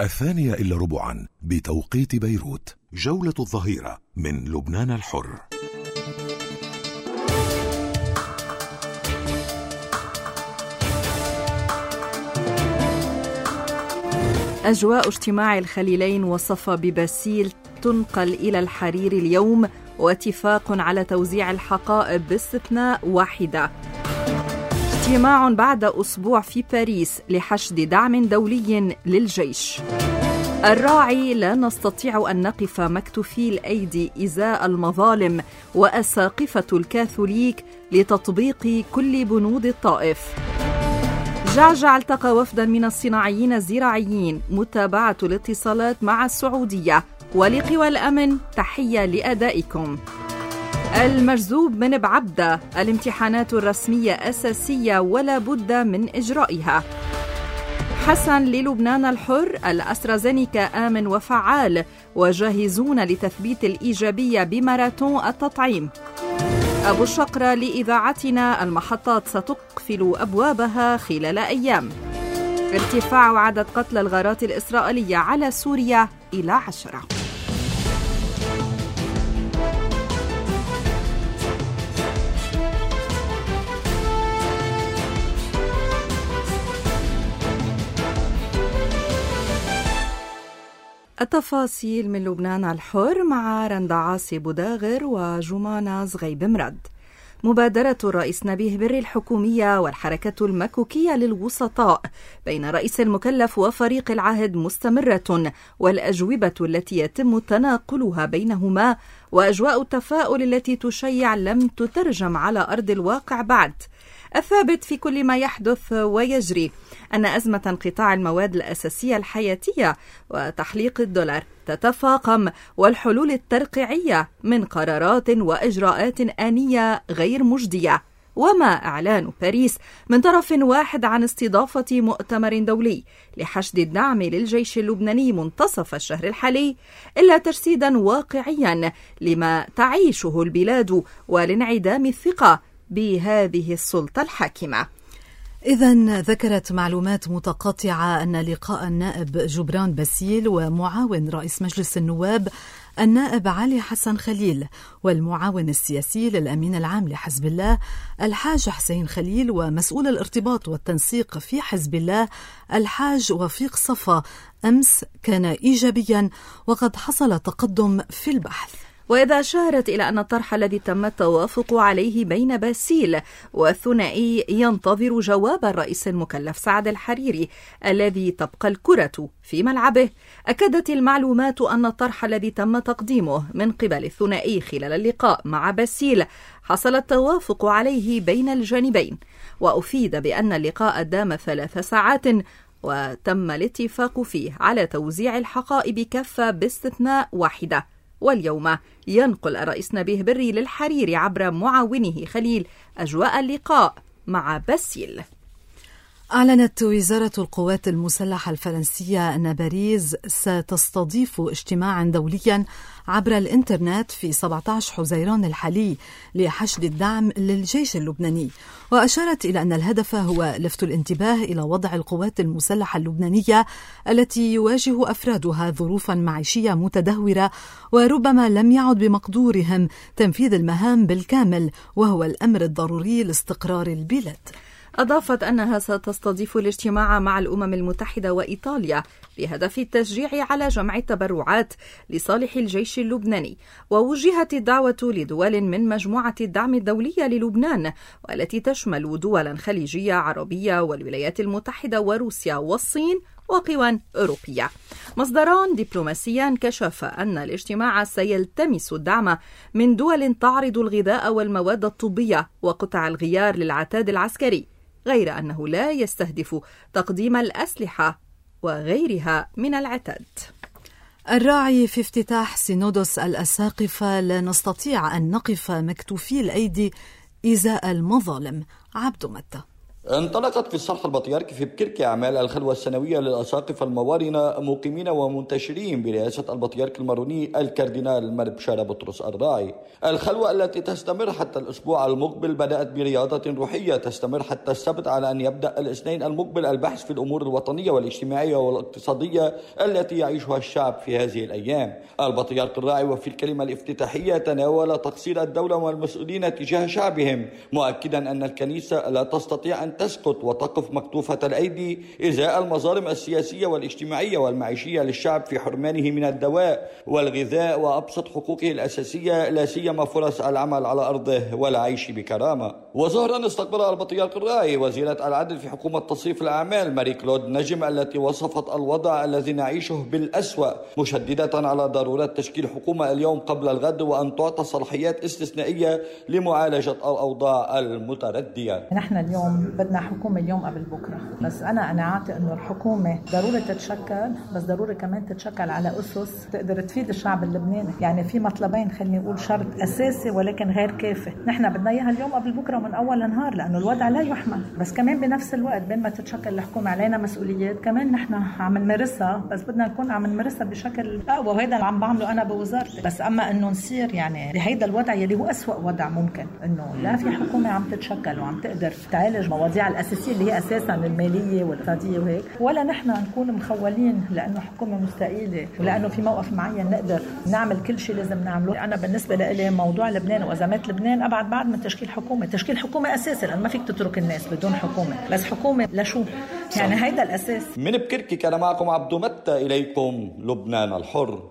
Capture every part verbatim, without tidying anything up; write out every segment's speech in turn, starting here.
الثانية إلا ربعا بتوقيت بيروت. جولة الظهيرة من لبنان الحر. أجواء اجتماع الخليلين وصفا بباسيل تنقل إلى الحريري اليوم، واتفاق على توزيع الحقائب باستثناء واحدة. اجتماع بعد أسبوع في باريس لحشد دعم دولي للجيش. الراعي: لا نستطيع أن نقف مكتوفي الأيدي إزاء المظالم، وأساقفة الكاثوليك لتطبيق كل بنود الطائف. جعجع التقى وفدا من الصناعيين الزراعيين. متابعة الاتصالات مع السعودية. ولقوى الأمن: تحية لأدائكم. المجذوب من بعبدة: الامتحانات الرسمية أساسية ولا بد من إجرائها. حسن للبنان الحر: الأسترازينيكا آمن وفعال، وجاهزون لتثبيت الإيجابية بماراثون التطعيم. أبو الشقرة لإذاعتنا: المحطات ستقفل أبوابها خلال أيام. ارتفاع عدد قتلى الغارات الإسرائيلية على سوريا إلى عشرة. التفاصيل من لبنان الحر مع رندا عاصي بوداغر وجمانة زغيب مرد. مبادرة الرئيس نبيه بري الحكومية والحركة المكوكية للوسطاء بين رئيس المكلف وفريق العهد مستمرة، والأجوبة التي يتم تناقلها بينهما وأجواء التفاؤل التي تشيع لم تترجم على أرض الواقع بعد. الثابت في كل ما يحدث ويجري أن أزمة انقطاع المواد الأساسية الحياتية وتحليق الدولار تتفاقم، والحلول الترقيعية من قرارات وإجراءات آنية غير مجدية، وما إعلان باريس من طرف واحد عن استضافة مؤتمر دولي لحشد الدعم للجيش اللبناني منتصف الشهر الحالي إلا تجسيدا واقعيا لما تعيشه البلاد ولانعدام الثقة بهذه السلطة الحاكمة. إذن ذكرت معلومات متقاطعة أن لقاء النائب جبران باسيل ومعاون رئيس مجلس النواب النائب علي حسن خليل والمعاون السياسي للأمين العام لحزب الله الحاج حسين خليل ومسؤول الارتباط والتنسيق في حزب الله الحاج وفيق صفا أمس كان إيجابيا، وقد حصل تقدم في البحث. وإذا أشارت إلى أن الطرح الذي تم التوافق عليه بين باسيل والثنائي ينتظر جواب الرئيس المكلف سعد الحريري الذي تبقى الكرة في ملعبه، أكدت المعلومات أن الطرح الذي تم تقديمه من قبل الثنائي خلال اللقاء مع باسيل حصل التوافق عليه بين الجانبين، وأفيد بأن اللقاء دام ثلاث ساعات وتم الاتفاق فيه على توزيع الحقائب كافة باستثناء واحدة. واليوم ينقل الرئيس نبيه بري للحريري عبر معاونه خليل أجواء اللقاء مع باسيل. أعلنت وزارة القوات المسلحة الفرنسية أن باريس ستستضيف اجتماعا دوليا عبر الإنترنت في سبعة عشر حزيران الحالي لحشد الدعم للجيش اللبناني، وأشارت إلى أن الهدف هو لفت الانتباه إلى وضع القوات المسلحة اللبنانية التي يواجه أفرادها ظروفا معيشية متدهورة، وربما لم يعد بمقدورهم تنفيذ المهام بالكامل، وهو الأمر الضروري لاستقرار البلاد. أضافت أنها ستستضيف الاجتماع مع الأمم المتحدة وإيطاليا بهدف التشجيع على جمع التبرعات لصالح الجيش اللبناني، ووجهت الدعوة لدول من مجموعة الدعم الدولية للبنان والتي تشمل دولا خليجية عربية والولايات المتحدة وروسيا والصين وقوى أوروبية. مصدران دبلوماسيان كشف أن الاجتماع سيلتمس الدعم من دول تعرض الغذاء والمواد الطبية وقطع الغيار للعتاد العسكري، غير أنه لا يستهدف تقديم الأسلحة وغيرها من العتاد. الراعي في افتتاح سينودوس الأساقفة: لا نستطيع أن نقف مكتوفي الأيدي إزاء المظالم. عبد متى. انطلقت في الصرح البطريركي في بكركي أعمال الخلوة السنوية للأساقفة الموارنة مقيمين ومنتشرين برئاسة البطريرك الماروني الكاردينال مر بشارة بطرس الراعي. الخلوة التي تستمر حتى الأسبوع المقبل بدأت برياضة روحية تستمر حتى السبت، على أن يبدأ الاثنين المقبل البحث في الأمور الوطنية والاجتماعية والاقتصادية التي يعيشها الشعب في هذه الأيام. البطريرك الراعي وفي الكلمة الافتتاحية تناول تقصير الدولة والمسؤولين تجاه شعبهم، مؤكدا أن الكنيسة لا تستطيع أن تسقط وتقف مكتوفة الأيدي إزاء المظالم السياسية والاجتماعية والمعيشية للشعب في حرمانه من الدواء والغذاء وأبسط حقوقه الأساسية، لا سيما فرص العمل على أرضه والعيش بكرامة. وظهرا استقبل البطريرك الراعي وزيرة العدل في حكومة تصريف الأعمال ماري كلود نجم التي وصفت الوضع الذي نعيشه بالأسوأ، مشددة على ضرورة تشكيل حكومة اليوم قبل الغد وأن تعطى صلاحيات استثنائية لمعالجة الأوضاع المتردية. نحن اليوم بدنا حكومة اليوم قبل بكرة، بس أنا قناعاتي إنه الحكومة ضروري تتشكل، بس ضروري كمان تتشكل على أسس تقدر تفيد الشعب اللبناني. يعني في مطلبين، خليني أقول شرط أساسي ولكن غير كافي، نحن بدنا إياها اليوم قبل بكرة من أول نهار، لأنه الوضع لا يحمل. بس كمان بنفس الوقت بين ما تتشكل الحكومة علينا مسؤوليات كمان نحن عم نمارسها، بس بدنا نكون عم نمارسها بشكل أقوى، وهذا اللي عم بعمله أنا بوزارتي. بس أما إنه نصير يعني بهيدا الوضع يلي هو أسوأ وضع ممكن، إنه لا في حكومة عم تتشكل وعم تقدر تعالج مواضيع الأساسية اللي هي أساساً المالية والاقتصادية وهيك، ولا نحن نكون مخولين لأنه حكومة مستقيلة ولأنه في موقف معين نقدر نعمل كل شيء لازم نعمله. أنا بالنسبة لي موضوع لبنان وأزمات لبنان أبعد بعد من تشكيل حكومة. تشكيل حكومة أساسي، لأن ما فيك تترك الناس بدون حكومة، بس حكومة لشو؟ يعني هيدا الأساس. من بكركي كان معكم عبدو متى، إليكم لبنان الحر.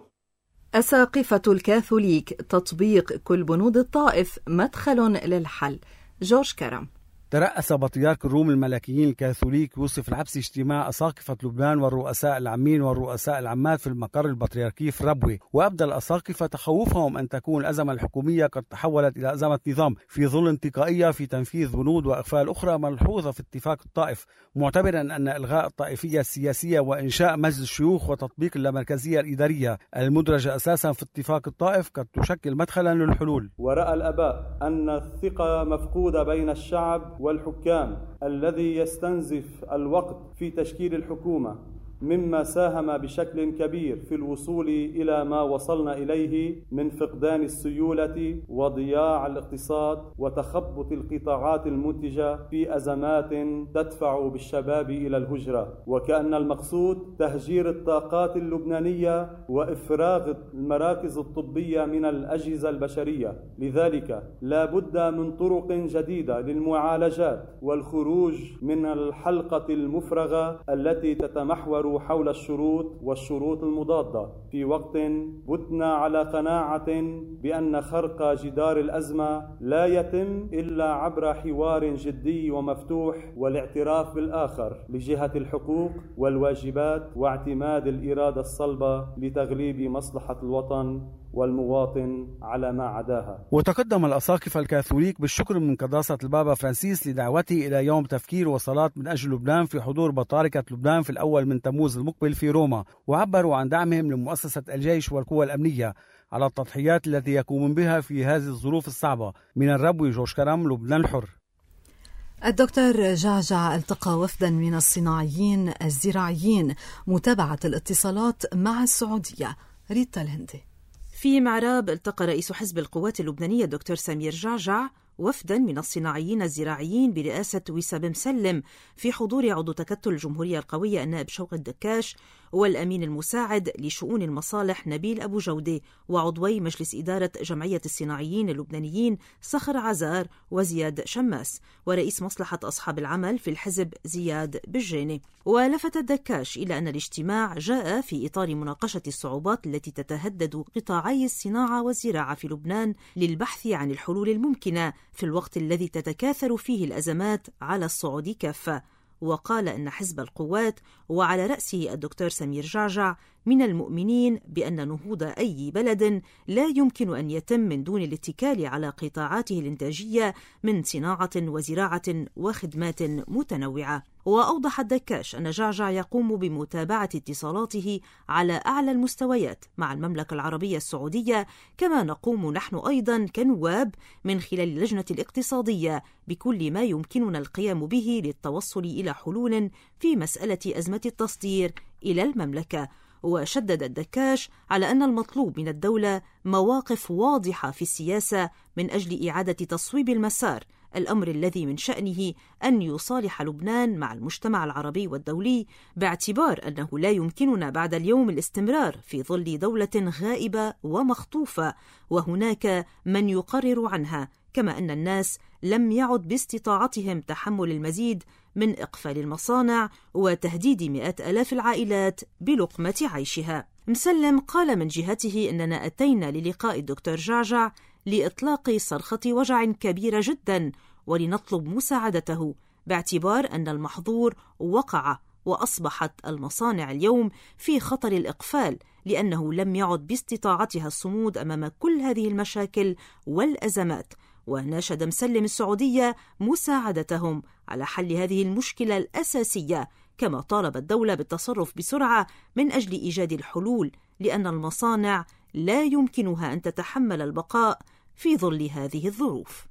أساقفة الكاثوليك تطبيق كل بنود الطائف مدخل للحل. جورج كرم. ترأس بطريرك الروم الملكيين الكاثوليك يوسف العبسي اجتماع أساقفة لبنان والرؤساء العامين والرؤساء العامات في المقر البطريركي في ربوة، وأبدى الأساقفة تخوفهم أن تكون الأزمة الحكومية قد تحولت إلى أزمة نظام في ظل انتقائية في تنفيذ بنود وإغفال أخرى ملحوظة في اتفاق الطائف، معتبرا أن إلغاء الطائفية السياسية وإنشاء مجلس الشيوخ وتطبيق اللامركزية الإدارية المدرجة أساسا في اتفاق الطائف قد تشكل مدخلا للحلول. ورأى الآباء أن الثقة مفقودة بين الشعب والحكام الذي يستنزف الوقت في تشكيل الحكومة، مما ساهم بشكل كبير في الوصول إلى ما وصلنا إليه من فقدان السيولة وضياع الاقتصاد وتخبط القطاعات المنتجة في أزمات تدفع بالشباب إلى الهجرة، وكأن المقصود تهجير الطاقات اللبنانية وإفراغ المراكز الطبية من الأجهزة البشرية. لذلك لا بد من طرق جديدة للمعالجات والخروج من الحلقة المفرغة التي تتمحور حول الشروط والشروط المضادة، في وقت بتنا على قناعة بأن خرق جدار الأزمة لا يتم إلا عبر حوار جدي ومفتوح والاعتراف بالآخر لجهة الحقوق والواجبات واعتماد الإرادة الصلبة لتغليب مصلحة الوطن والمواطن على ما عداها. وتقدم الأساقفة الكاثوليك بالشكر من قداسة البابا فرانسيس لدعوته إلى يوم تفكير وصلاة من أجل لبنان في حضور بطاركة لبنان في الأول من تموز المقبل في روما، وعبروا عن دعمهم لمؤسسة الجيش والقوى الأمنية على التضحيات التي يقومون بها في هذه الظروف الصعبة. من الربوي جورج كرم، لبنان الحر. الدكتور جعجع التقى وفدا من الصناعيين الزراعيين متابعة الاتصالات مع السعودية. ريتا الهندي. في معراب التقى رئيس حزب القوات اللبنانية الدكتور سمير جعجع وفدا من الصناعيين الزراعيين برئاسة وسام مسلم في حضور عضو تكتل الجمهورية القوية النائب شوقي الدكاش والأمين المساعد لشؤون المصالح نبيل أبو جودة وعضوي مجلس إدارة جمعية الصناعيين اللبنانيين صخر عزار وزياد شماس ورئيس مصلحة أصحاب العمل في الحزب زياد بالجيني. ولفت الدكاش إلى أن الاجتماع جاء في إطار مناقشة الصعوبات التي تتهدد قطاعي الصناعة والزراعة في لبنان للبحث عن الحلول الممكنة في الوقت الذي تتكاثر فيه الأزمات على الصعود كافة. وقال أن حزب القوات وعلى رأسه الدكتور سمير جعجع من المؤمنين بأن نهوض أي بلد لا يمكن أن يتم من دون الاتكال على قطاعاته الإنتاجية من صناعة وزراعة وخدمات متنوعة. وأوضح الدكاش أن جعجع يقوم بمتابعة اتصالاته على أعلى المستويات مع المملكة العربية السعودية، كما نقوم نحن أيضا كنواب من خلال اللجنة الاقتصادية بكل ما يمكننا القيام به للتوصل إلى حلول في مسألة أزمة التصدير إلى المملكة. وشدد الدكاش على أن المطلوب من الدولة مواقف واضحة في السياسة من أجل إعادة تصويب المسار، الأمر الذي من شأنه أن يصالح لبنان مع المجتمع العربي والدولي، باعتبار أنه لا يمكننا بعد اليوم الاستمرار في ظل دولة غائبة ومخطوفة وهناك من يقرر عنها، كما أن الناس لم يعد باستطاعتهم تحمل المزيد من إقفال المصانع وتهديد مئات آلاف العائلات بلقمة عيشها. مسلم قال من جهته أننا أتينا للقاء الدكتور جعجع لإطلاق صرخة وجع كبيرة جدا ولنطلب مساعدته، باعتبار أن المحظور وقع وأصبحت المصانع اليوم في خطر الإقفال، لأنه لم يعد باستطاعتها الصمود أمام كل هذه المشاكل والأزمات. وناشد مسلم السعودية مساعدتهم على حل هذه المشكلة الأساسية، كما طالب الدولة بالتصرف بسرعة من أجل إيجاد الحلول، لأن المصانع لا يمكنها أن تتحمل البقاء في ظل هذه الظروف.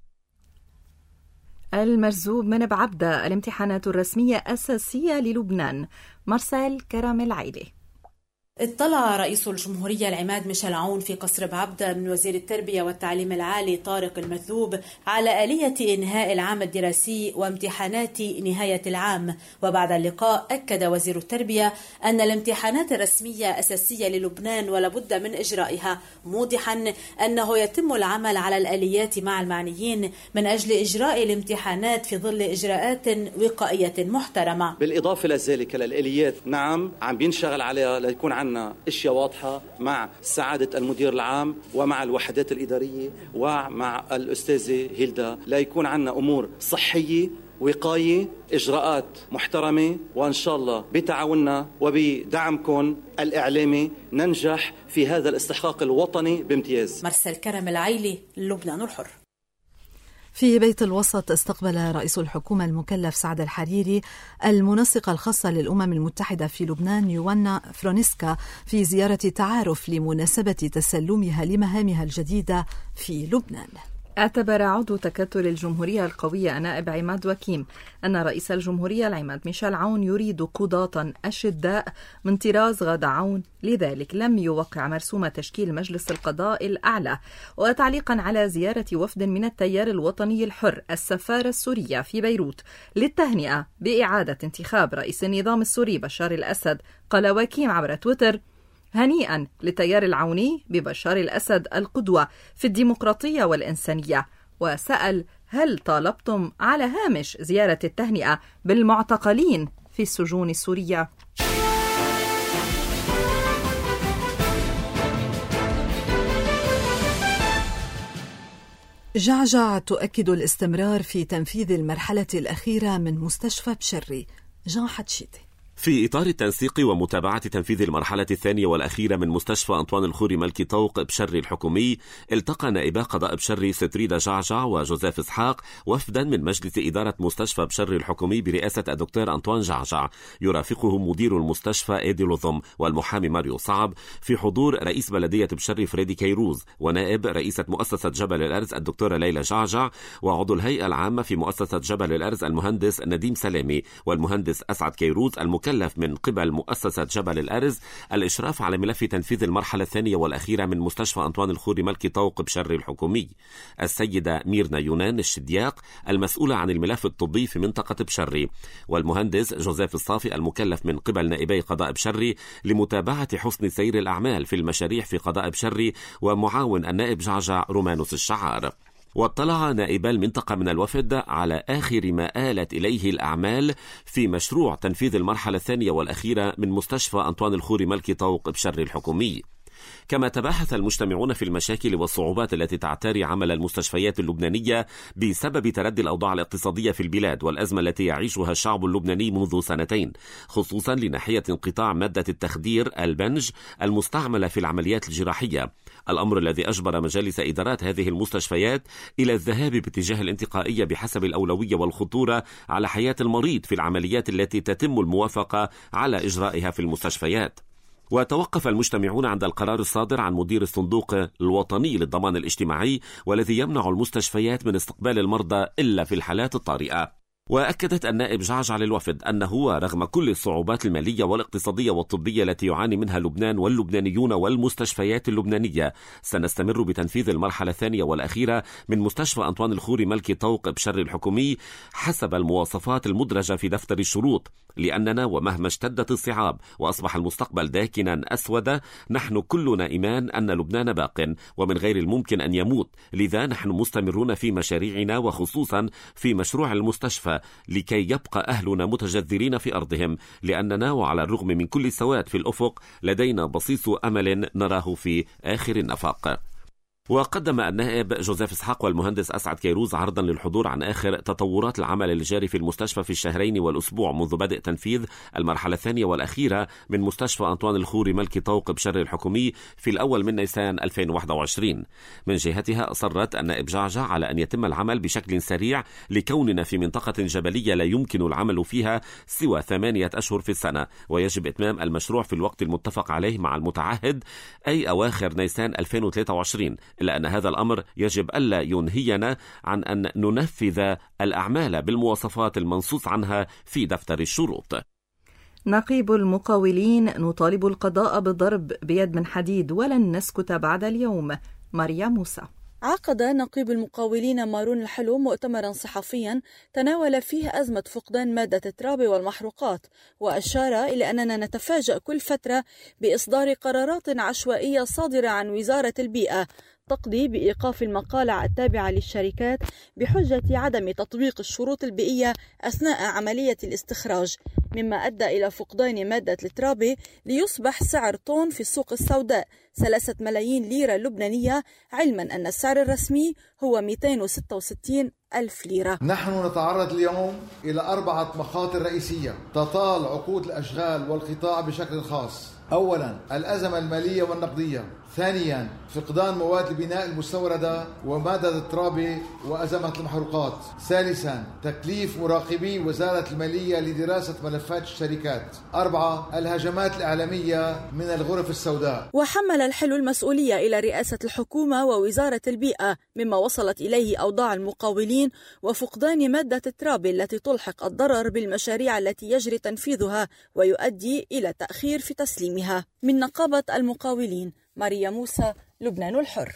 المرزوب من بعبدة، الامتحانات الرسمية أساسية للبنان. مارسيل كراميل عيلي. اطلع رئيس الجمهورية العماد ميشيل عون في قصر بعبدة من وزير التربية والتعليم العالي طارق المثوب على آلية إنهاء العام الدراسي وامتحانات نهاية العام. وبعد اللقاء أكد وزير التربية أن الامتحانات الرسمية أساسية للبنان ولا بد من إجرائها، موضحا أنه يتم العمل على الآليات مع المعنيين من أجل إجراء الامتحانات في ظل إجراءات وقائية محترمة. بالإضافة لذلك للآليات نعم عم بينشغل عليها ليكون عنا اشياء واضحه مع سعاده المدير العام ومع الوحدات الاداريه ومع الاستاذه هيلدا، لا يكون عنا امور صحيه وقايه، اجراءات محترمه، وان شاء الله بتعاوننا وبدعمكم الاعلامي ننجح في هذا الاستحقاق الوطني بامتياز. مارسيل كرم العيلي، لبنان الحر. في بيت الوسط استقبل رئيس الحكومة المكلف سعد الحريري المنسقة الخاصة للأمم المتحدة في لبنان يوانا فرونسكا في زيارة تعارف لمناسبة تسلمها لمهامها الجديدة في لبنان. اعتبر عضو تكتل الجمهورية القوية نائب عماد وكيم أن رئيس الجمهورية العماد ميشيل عون يريد قضاة أشداء من طراز غادة عون، لذلك لم يوقع مرسوم تشكيل مجلس القضاء الأعلى. وتعليقا على زيارة وفد من التيار الوطني الحر السفارة السورية في بيروت للتهنئة بإعادة انتخاب رئيس النظام السوري بشار الأسد، قال وكيم عبر تويتر: هنيئا للتيار العوني ببشار الأسد القدوة في الديمقراطية والإنسانية. وسأل: هل طالبتم على هامش زيارة التهنئة بالمعتقلين في السجون السورية؟ جعجع تؤكد الاستمرار في تنفيذ المرحلة الأخيرة من مستشفى بشري. جان حتشيتي. في إطار التنسيق ومتابعة تنفيذ المرحلة الثانية والأخيرة من مستشفى أنطوان الخوري ملكي طوق بشري الحكومي، التقى نائبا قضاء بشري ستريدا جعجع وجوزيف إسحاق وفدا من مجلس إدارة مستشفى بشري الحكومي برئاسة الدكتور أنطوان جعجع، يرافقه مدير المستشفى إيدي لوظم والمحامي ماريو صعب، في حضور رئيس بلدية بشري فريدي كيروز ونائب رئيسة مؤسسة جبل الأرز الدكتورة ليلى جعجع، وعضو الهيئة العامة في مؤسسة جبل الأرز المهندس نديم سلامي والمهندس أسعد كيروز، المكلف من قبل مؤسسة جبل الأرز الإشراف على ملف تنفيذ المرحلة الثانية والأخيرة من مستشفى أنطوان الخوري ملكي طوق بشري الحكومي. السيدة ميرنا يونان الشدياق المسؤولة عن الملف الطبي في منطقة بشري، والمهندس جوزيف الصافي المكلف من قبل نائبي قضاء بشري لمتابعة حسن سير الأعمال في المشاريع في قضاء بشري، ومعاون النائب جعجع رومانوس الشعار. واطلع نائبا المنطقة من الوفد على آخر ما آلت إليه الأعمال في مشروع تنفيذ المرحلة الثانية والأخيرة من مستشفى أنطوان الخوري ملكي طوق بشري الحكومي. كما تباحث المجتمعون في المشاكل والصعوبات التي تعتري عمل المستشفيات اللبنانية بسبب تردي الأوضاع الاقتصادية في البلاد والأزمة التي يعيشها الشعب اللبناني منذ سنتين، خصوصا لناحية انقطاع مادة التخدير البنج المستعملة في العمليات الجراحية، الأمر الذي أجبر مجالس إدارات هذه المستشفيات إلى الذهاب باتجاه الانتقائية بحسب الأولوية والخطورة على حياة المريض في العمليات التي تتم الموافقة على إجرائها في المستشفيات. وتوقف المجتمعون عند القرار الصادر عن مدير الصندوق الوطني للضمان الاجتماعي والذي يمنع المستشفيات من استقبال المرضى إلا في الحالات الطارئة. وأكدت النائب جعجع للوفد أنه رغم كل الصعوبات المالية والاقتصادية والطبية التي يعاني منها لبنان واللبنانيون والمستشفيات اللبنانية، سنستمر بتنفيذ المرحلة الثانية والأخيرة من مستشفى أنطوان الخوري ملكي طوق بشر الحكومي حسب المواصفات المدرجة في دفتر الشروط، لأننا ومهما اشتدت الصعاب وأصبح المستقبل داكنا أسود، نحن كلنا إيمان أن لبنان باق ومن غير الممكن أن يموت، لذا نحن مستمرون في مشاريعنا وخصوصا في مشروع المستشفى لكي يبقى أهلنا متجذرين في أرضهم، لأننا وعلى الرغم من كل السواد في الأفق لدينا بصيص أمل نراه في آخر النفق. وقدم النائب جوزيف إسحاق والمهندس أسعد كيروز عرضا للحضور عن آخر تطورات العمل الجاري في المستشفى في الشهرين والأسبوع منذ بدء تنفيذ المرحلة الثانية والأخيرة من مستشفى أنطوان الخوري ملكي طوق بشر الحكومي في الأول من نيسان ألفين وواحد وعشرين. من جهتها أصرت النائب جعجع على أن يتم العمل بشكل سريع لكوننا في منطقة جبلية لا يمكن العمل فيها سوى ثمانية أشهر في السنة، ويجب إتمام المشروع في الوقت المتفق عليه مع المتعهد أي أواخر نيسان ألفين وثلاثة وعشرين، إلا أن هذا الأمر يجب ألا ينهينا عن أن ننفذ الأعمال بالمواصفات المنصوص عنها في دفتر الشروط. نقيب المقاولين: نطالب القضاء بالضرب بيد من حديد ولن نسكت بعد اليوم. ماريا موسى. عقد نقيب المقاولين مارون الحلو مؤتمرا صحفيا تناول فيه أزمة فقدان مادة التراب والمحروقات، وأشار إلى أننا نتفاجأ كل فترة بإصدار قرارات عشوائية صادرة عن وزارة البيئة تقضي بإيقاف المقالع التابعة للشركات بحجة عدم تطبيق الشروط البيئية أثناء عملية الاستخراج، مما أدى إلى فقدان مادة التراب ليصبح سعر طن في السوق السوداء ثلاثة ملايين ليرة لبنانية، علما أن السعر الرسمي هو مئتين وستة وستين ألف ليرة. نحن نتعرض اليوم إلى أربعة مخاطر رئيسية تطال عقود الأشغال والقطاع بشكل خاص. أولا الأزمة المالية والنقدية، ثانيا فقدان مواد البناء المستوردة ومادة التراب وأزمة المحروقات، ثالثا تكليف مراقبي وزارة المالية لدراسة ملفات الشركات، أربعة الهجمات الإعلامية من الغرف السوداء. وحمل الحلو المسؤولية إلى رئاسة الحكومة ووزارة البيئة مما وصلت إليه أوضاع المقاولين وفقدان مادة التراب التي تلحق الضرر بالمشاريع التي يجري تنفيذها ويؤدي إلى تأخير في تسليمها. من نقابة المقاولين، ماريا موسى، لبنان الحر.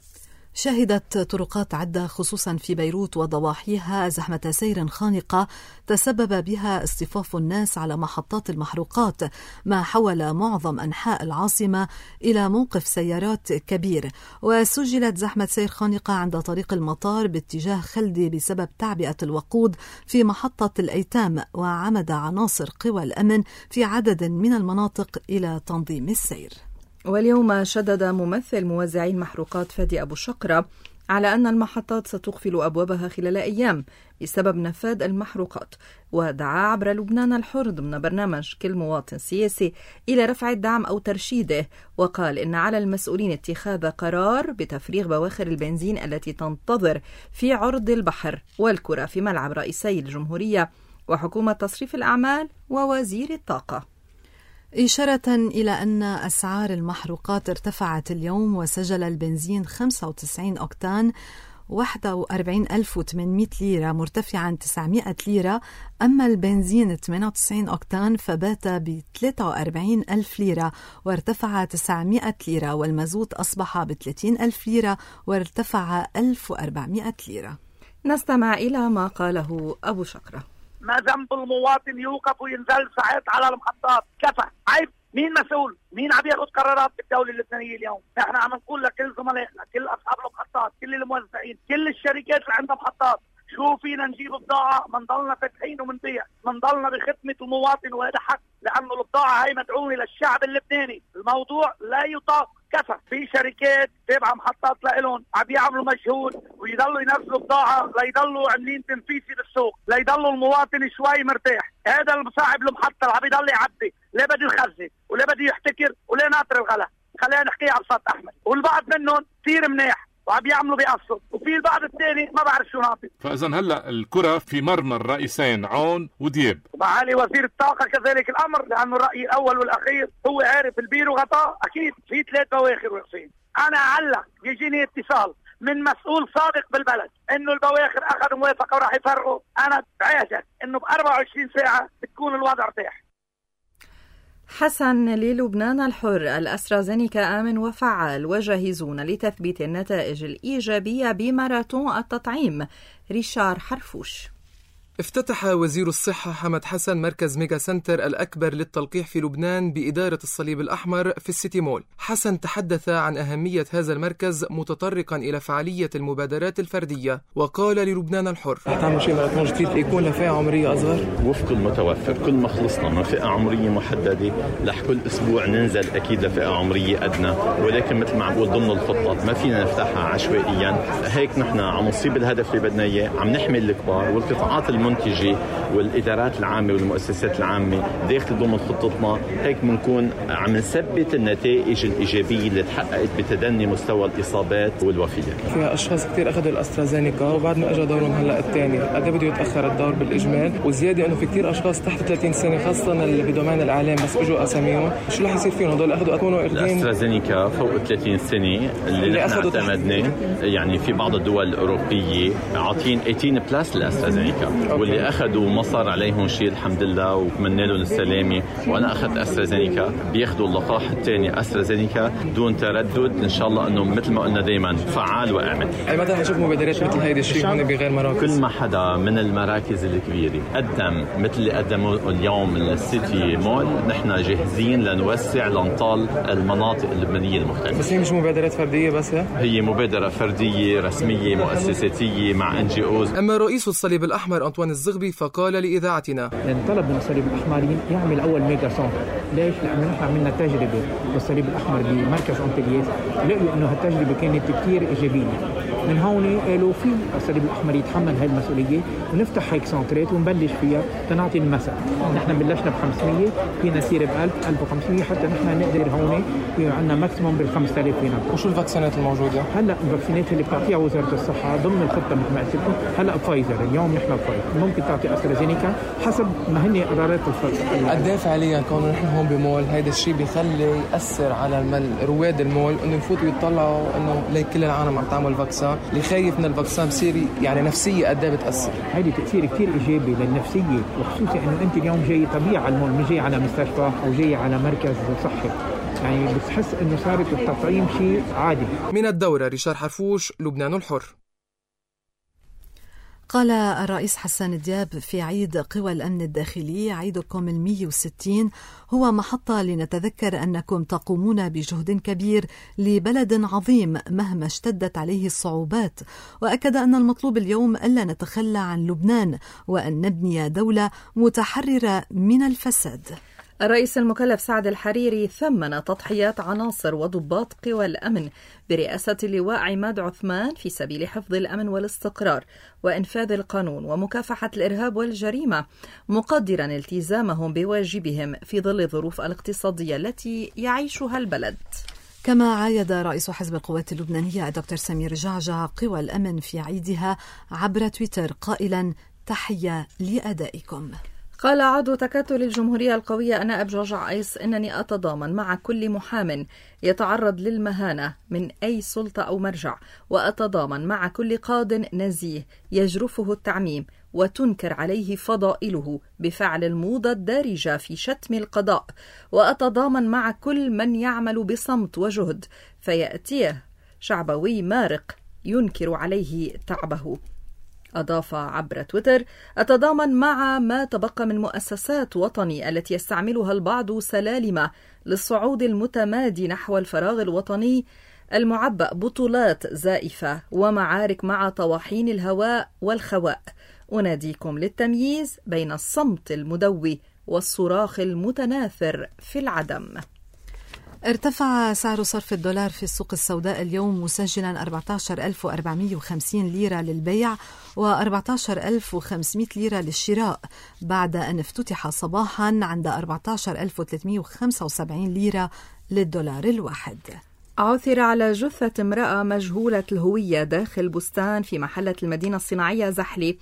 شهدت طرقات عدة خصوصا في بيروت وضواحيها زحمة سير خانقة تسبب بها اصطفاف الناس على محطات المحروقات، ما حول معظم أنحاء العاصمة إلى موقف سيارات كبير. وسجلت زحمة سير خانقة عند طريق المطار باتجاه خلدي بسبب تعبئة الوقود في محطة الأيتام، وعمد عناصر قوى الأمن في عدد من المناطق إلى تنظيم السير. واليوم شدد ممثل موزعي المحروقات فادي أبو شقرة على أن المحطات ستقفل أبوابها خلال أيام بسبب نفاذ المحروقات، ودعا عبر لبنان الحر ضمن برنامج كل مواطن سياسي إلى رفع الدعم أو ترشيده، وقال إن على المسؤولين اتخاذ قرار بتفريغ بواخر البنزين التي تنتظر في عرض البحر والكرة في ملعب رئيسي الجمهورية وحكومة تصريف الأعمال ووزير الطاقة، إشارة إلى أن أسعار المحروقات ارتفعت اليوم، وسجل البنزين خمسة وتسعين أوكتان واحد وأربعين ألف وثمانمئة ليرة مرتفعا تسعمئة ليرة، أما البنزين ثمانية وتسعين أوكتان فبات ب ثلاثة وأربعين ألف ليرة وارتفع تسعمئة ليرة، والمازوت أصبح ب ثلاثين ألف ليرة وارتفع ألف وأربعمئة ليرة. نستمع إلى ما قاله أبو شقرة. ما ذنب المواطن يوقف وينزل ساعات على المحطات؟ كفى، عيب. مين مسؤول؟ مين عم ياخذ قرارات بالدولة اللبنانية اليوم؟ احنا عم نقول لكل زملائنا، كل اصحاب المحطات، كل الموزعين، كل الشركات اللي عندها محطات، شو فينا نجيب بضاعة منضلنا فاتحين ومنبيع، منضلنا بخدمة المواطن، وهذا حق، لأنه البضاعة هي مدعومة للشعب اللبناني. الموضوع لا يطاق، كفى. في شركات تابعة محطات لإلهم عم يعملوا مجهود ويضلوا ينزلوا بضاعة ليضلوا عاملين تنفيسي بالسوق، ليضلوا المواطن شوي مرتاح. هذا المصاحب المحطة عم يضل يعبي، ليه بده يخزن وليه بده يحتكر وليه ناطر الغلا. خلينا نحكي على الخط أحمر. والبعض منهم كثير منيح وعم يعملوا بيقصوا، وفي البعض الثاني ما بعرف شو ناطر. فإذا هلا الكرة في مرمى الرئيسين عون ودياب. ومعالي وزير الطاقة كذلك الأمر، لأنه الرأي الأول والأخير هو عارف البير وغطاء. أكيد في ثلاث بواخر واقفين. أنا أعلق يجيني اتصال من مسؤول صادق بالبلد إنه البواخر أخذوا موافقة وراح يفرقوا. أنا بعهدك إنه ب أربعة وعشرين ساعة بتكون الوضع ارتاح. حسن للبنان الحر، الأسترازينيكا آمن وفعال وجاهزون لتثبيت النتائج الإيجابية بماراثون التطعيم. ريشار حرفوش. افتتح وزير الصحة حمد حسن مركز ميجا سنتر الأكبر للتلقيح في لبنان بإدارة الصليب الأحمر في السيتي مول. حسن تحدث عن أهمية هذا المركز متطرقا إلى فعالية المبادرات الفردية، وقال للبنان الحر: تعمل شيء ماراثون جديد يكون لفئة عمرية أصغر وفق المتوفر. كل ما خلصنا من فئة عمرية محددة رح كل أسبوع ننزل أكيد لفئة عمرية أدنى، ولكن مثل ما عم بقول ضمن الخطة ما فينا نفتحها عشوائيا. هيك نحن عم نصيب الهدف اللي بدنا إياه، عم نحمل الكبار والقطاعات المنتجة والإدارات العامة والمؤسسات العامة داخل ضمن خطتنا. هيك بنكون عم نثبت النتائج الإيجابية اللي تحققت بتدني مستوى الإصابات والوفيات. في أشخاص كتير أخذوا الأسترازينيكا وبعد ما أجا دورهم هلأ الثاني قد بده يتأخر الدور بالإجمال، وزيادة إنه في كتير أشخاص تحت ثلاثين سنة خاصة اللي بدومين الإعلام بس بيجوا أساميهم. شو رح يصير فيهم هدول أخذوا أكونوا إخذين؟ الأسترازينيكا فوق ثلاثين سنة اللي, اللي نحن اعتمدناه. يعني في بعض الدول الأوروبية عاطين ثمانية عشر بلس للأسترازينيكا، واللي أخذوا مصر عليهم شيء الحمد لله وبتمنى لهم السلامة. وأنا أخذت أسترازينيكا، بياخذوا اللقاح الثاني أسترازينيكا دون تردد. إن شاء الله إنه مثل ما قلنا دايما فعال وآمن. أي متى حنشوف مبادرات مثل هيدا الشيء هون بغير مراكز؟ كل ما حدا من المراكز الكبيرة قدم مثل اللي قدموا اليوم السيتي مول، نحن جاهزين لنوسع لنطال المناطق اللبنانية المختلفة. بس هي مش مبادرات فردية بس؟ هي مبادرة فردية رسمية مؤسساتية مع إن جي أوز. أما رئيس الصليب الأحمر أنطوان الزغبي فقال لإذاعتنا: يعني طلب من الصليب الأحمر يعمل أول ميجا سنتر. ليش؟ لأنه نحن عملنا تجربة بالصليب الأحمر بمركز أنتلياس، لقوا إنه هالتجربة كانت كتير إيجابية. من هون قالوا في الصليب الأحمر يتحمل هاي المسؤولية ونفتح هيك سنترات ونبلش فيها تنعطي المثل. نحن بلشنا ب خمسمية، فينا نسير ب ألف ألف وخمسمية حتى نحن نقدر هون في عندنا ماكسيموم بال خمسة آلاف فينا. وشو الفاكسينات الموجودة؟ هلا الفاكسينات اللي بتعطيها وزارة الصحة ضمن الخطة مثل ما قلت لكم. هلا فايزر، اليوم نحن فايزر، ممكن تعطي أسترازينيكا حسب ما هن قرارات الفرق. قد ايه فعليا كونه نحن هون بمول هيدا الشيء بيخلي ياثر على المل... رواد المول انه يفوتوا يطلعوا انه ليك كل العالم عم تعمل فاكسان، اللي خايف من الفاكسان بصير يعني نفسيه قد ايه بتاثر؟ هيدي تاثير كثير ايجابي للنفسيه، وخصوصا انه انت اليوم جاي طبيعي على المول، مش جاي على مستشفى او جاي على مركز صحي، يعني بتحس انه صارت التطعيم شيء عادي. من الدوره ريشار حرفوش، لبنان الحر. قال الرئيس حسان دياب في عيد قوى الأمن الداخلي: عيدكم المئة وستين هو محطة لنتذكر أنكم تقومون بجهد كبير لبلد عظيم مهما اشتدت عليه الصعوبات. وأكد أن المطلوب اليوم ألا نتخلى عن لبنان وأن نبني دولة متحررة من الفساد. الرئيس المكلف سعد الحريري ثمن تضحيات عناصر وضباط قوى الأمن برئاسة اللواء عماد عثمان في سبيل حفظ الأمن والاستقرار وإنفاذ القانون ومكافحة الإرهاب والجريمة، مقدرا التزامهم بواجبهم في ظل الظروف الاقتصادية التي يعيشها البلد. كما عايد رئيس حزب القوات اللبنانية الدكتور سمير جعجع قوى الأمن في عيدها عبر تويتر قائلا: تحية لأدائكم. قال عضو تكتل الجمهورية القوية أنا أب جعجع أيس: إنني أتضامن مع كل محام يتعرض للمهانة من أي سلطة أو مرجع، وأتضامن مع كل قاض نزيه يجرفه التعميم وتنكر عليه فضائله بفعل الموضة الدارجة في شتم القضاء، وأتضامن مع كل من يعمل بصمت وجهد فيأتيه شعبوي مارق ينكر عليه تعبه. أضاف عبر تويتر: أتضامن مع ما تبقى من مؤسسات وطني التي يستعملها البعض سلالم للصعود المتمادي نحو الفراغ الوطني المعبأ بطولات زائفة ومعارك مع طواحين الهواء والخواء. أناديكم للتمييز بين الصمت المدوي والصراخ المتناثر في العدم. ارتفع سعر صرف الدولار في السوق السوداء اليوم مسجلا أربعة عشر ألف وأربعمئة وخمسين ليرة للبيع وأربعة عشر ألف وخمسمئة ليرة للشراء، بعد أن افتتح صباحا عند أربعة عشر ألف وثلاثمئة وخمسة وسبعين ليرة للدولار الواحد. عثر على جثة امرأة مجهولة الهوية داخل بستان في محلة المدينة الصناعية زحلي،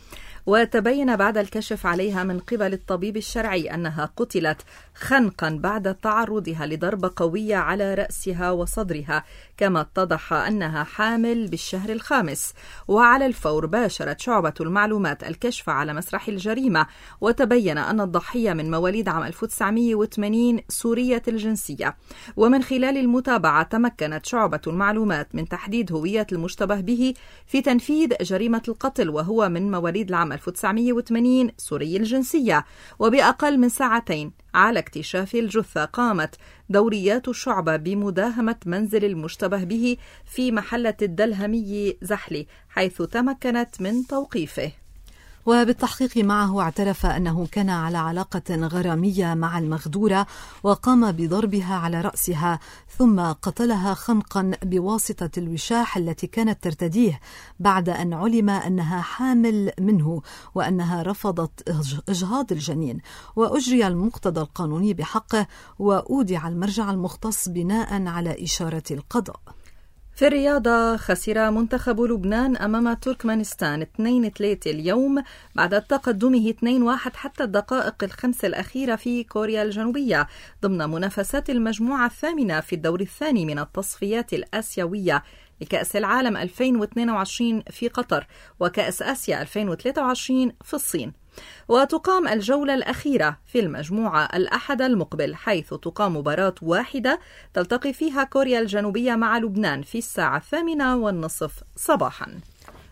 وتبين بعد الكشف عليها من قبل الطبيب الشرعي أنها قتلت خنقا بعد تعرضها لضربة قوية على رأسها وصدرها، كما اتضح أنها حامل بالشهر الخامس. وعلى الفور باشرت شعبة المعلومات الكشف على مسرح الجريمة، وتبين أن الضحية من مواليد عام ألف وتسعمئة وثمانين سورية الجنسية. ومن خلال المتابعة تمكنت شعبة المعلومات من تحديد هوية المشتبه به في تنفيذ جريمة القتل، وهو من مواليد العام ألف وتسعمئة وثمانين سوري الجنسية. وبأقل من ساعتين على اكتشاف الجثة قامت دوريات الشعبة بمداهمة منزل المشتبه به في محلة الدلهمي زحلي، حيث تمكنت من توقيفه. وبالتحقيق معه اعترف أنه كان على علاقة غرامية مع المغدورة وقام بضربها على رأسها، ثم قتلها خنقا بواسطة الوشاح التي كانت ترتديه، بعد أن علم أنها حامل منه وأنها رفضت إجهاض الجنين، وأجري المقتضى القانوني بحقه وأودع المرجع المختص بناء على إشارة القضاء. في الرياضة، خسر منتخب لبنان أمام تركمانستان اثنين ثلاثة اليوم بعد تقدمه اثنين واحد حتى الدقائق الخمس الأخيرة في كوريا الجنوبية ضمن منافسات المجموعة الثامنة في الدور الثاني من التصفيات الآسيوية لكأس العالم ألفين واثنين وعشرين في قطر وكأس آسيا ألفين وثلاثة وعشرين في الصين. وتقام الجولة الأخيرة في المجموعة الأحد المقبل، حيث تقام مباراة واحدة تلتقي فيها كوريا الجنوبية مع لبنان في الساعة الثامنة والنصف صباحا.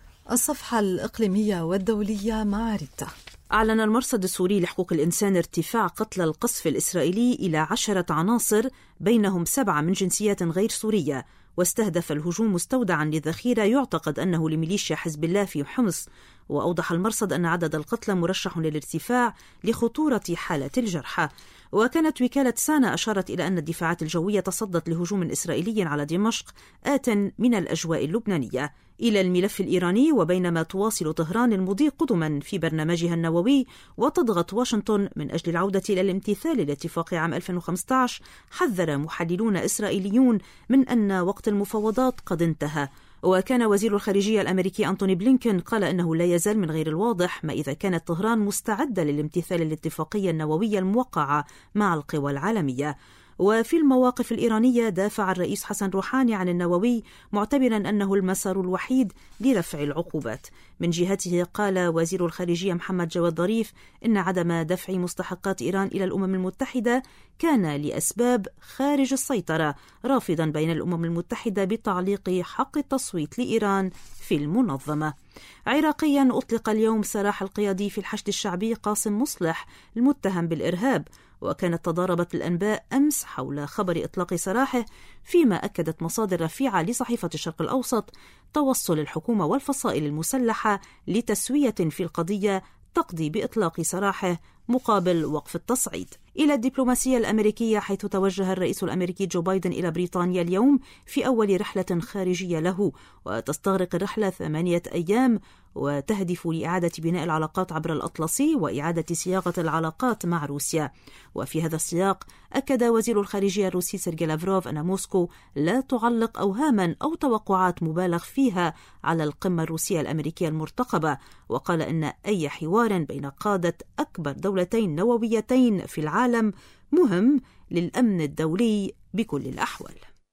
الصفحة الإقليمية والدولية مع ريتا. أعلن المرصد السوري لحقوق الإنسان ارتفاع قتلى القصف الإسرائيلي إلى عشرة عناصر بينهم سبعة من جنسيات غير سورية، واستهدف الهجوم مستودعا لذخيرة يعتقد أنه لميليشيا حزب الله في حمص. وأوضح المرصد أن عدد القتلى مرشح للارتفاع لخطورة حالة الجرحى. وكانت وكالة سانا أشارت إلى أن الدفاعات الجوية تصدت لهجوم إسرائيلي على دمشق آت من الأجواء اللبنانية. إلى الملف الإيراني، وبينما تواصل طهران المضي قدما في برنامجها النووي وتضغط واشنطن من أجل العودة إلى الامتثال لاتفاق عام ألفين وخمسة عشر، حذر محللون إسرائيليون من أن وقت المفاوضات قد انتهى. وكان وزير الخارجية الأمريكي أنتوني بلينكن قال أنه لا يزال من غير الواضح ما إذا كانت طهران مستعدة للامتثال للاتفاقية النووية الموقعة مع القوى العالمية. وفي المواقف الإيرانية دافع الرئيس حسن روحاني عن النووي، معتبرا أنه المسار الوحيد لرفع العقوبات. من جهته قال وزير الخارجية محمد جواد ظريف إن عدم دفع مستحقات إيران إلى الأمم المتحدة كان لأسباب خارج السيطرة، رافضا بين الأمم المتحدة بتعليق حق التصويت لإيران في المنظمة. عراقيا، أطلق اليوم سراح القيادي في الحشد الشعبي قاسم مصلح المتهم بالإرهاب، وكانت تضاربت الأنباء أمس حول خبر إطلاق سراحه، فيما أكدت مصادر رفيعة لصحيفة الشرق الأوسط توصل الحكومة والفصائل المسلحة لتسوية في القضية تقضي بإطلاق سراحه مقابل وقف التصعيد. إلى الدبلوماسية الأمريكية، حيث توجه الرئيس الأمريكي جو بايدن إلى بريطانيا اليوم في أول رحلة خارجية له، وتستغرق الرحلة ثمانية أيام وتهدف لإعادة بناء العلاقات عبر الأطلسي وإعادة صياغة العلاقات مع روسيا. وفي هذا السياق أكد وزير الخارجية الروسي سيرجي لافروف أن موسكو لا تعلق أوهاما أو توقعات مبالغ فيها على القمة الروسية الأمريكية المرتقبة، وقال أن أي حوار بين قادة أكبر دولتين نوويتين في العالم مهم للأمن الدولي بكل الأحوال.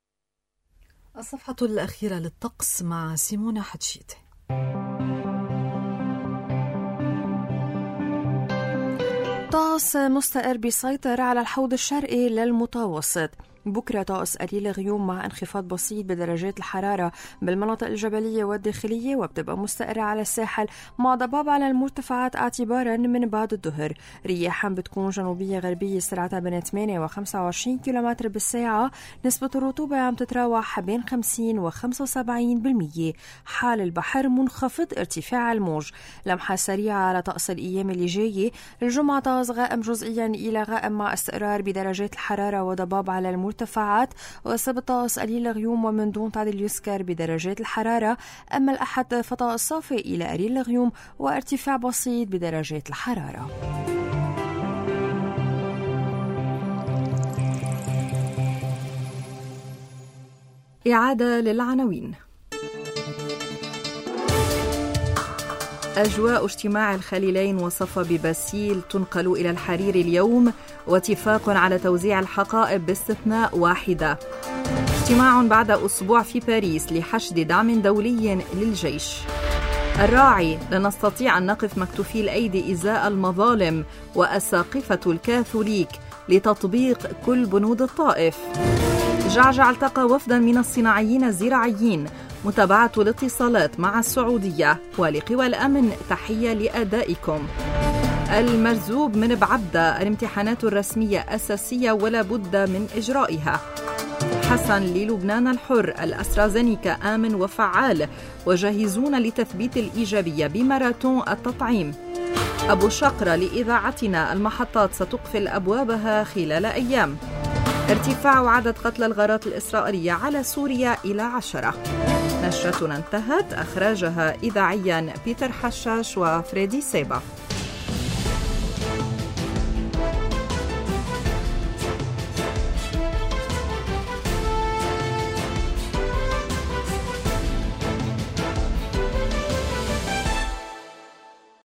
الصفحة الأخيرة للطقس مع سيمونة حتشيتي. طقس مستقر بيسيطر على الحوض الشرقي للمتوسط. بكرة طقس قليل غيوم مع انخفاض بسيط بدرجات الحرارة بالمناطق الجبلية والداخلية، وبتبقى مستقرة على الساحل مع ضباب على المرتفعات اعتبارا من بعد الظهر. رياحا بتكون جنوبية غربية سرعتها بين ثمانية وخمسة وعشرين كيلومتر بالساعة. نسبة الرطوبة عم تتراوح بين خمسين وخمسة وسبعين بالمية. حال البحر منخفض ارتفاع الموج. لمحة سريعة على طقس الأيام اللي جاية. الجمعة طقس غائم جزئيا إلى غائم مع استقرار بدرجات الحرارة وضباب على المرتفعات المرتفعات وصبح طقس قليل الغيوم ومن دون تعديل يذكر بدرجات الحرارة. أما الأحد فطقس صافي إلى قليل الغيوم وارتفاع بسيط بدرجات الحرارة. إعادة للعناوين. أجواء اجتماع الخليلين وصفا بباسيل تنقل إلى الحرير اليوم، واتفاق على توزيع الحقائب باستثناء واحدة. اجتماع بعد أسبوع في باريس لحشد دعم دولي للجيش. الراعي: لن نستطيع أن نقف مكتوفي الأيدي إزاء المظالم، وأساقفة الكاثوليك لتطبيق كل بنود الطائف. جعجع التقى وفدا من الصناعيين الزراعيين. متابعة الاتصالات مع السعودية، ولقوى الأمن تحية لأدائكم. المرزوب من بعبدة: الامتحانات الرسمية أساسية ولا بد من إجرائها. حسن للبنان الحر: الأسترازينيكا آمن وفعال، وجاهزون لتثبيت الإيجابية بماراثون التطعيم. أبو شقرة لإذاعتنا: المحطات ستقفل أبوابها خلال أيام. ارتفاع عدد قتلى الغارات الإسرائيلية على سوريا إلى عشرة. نشرتنا انتهت، أخرجها إذاعيا بيتر حشاش وفريدي سيبا.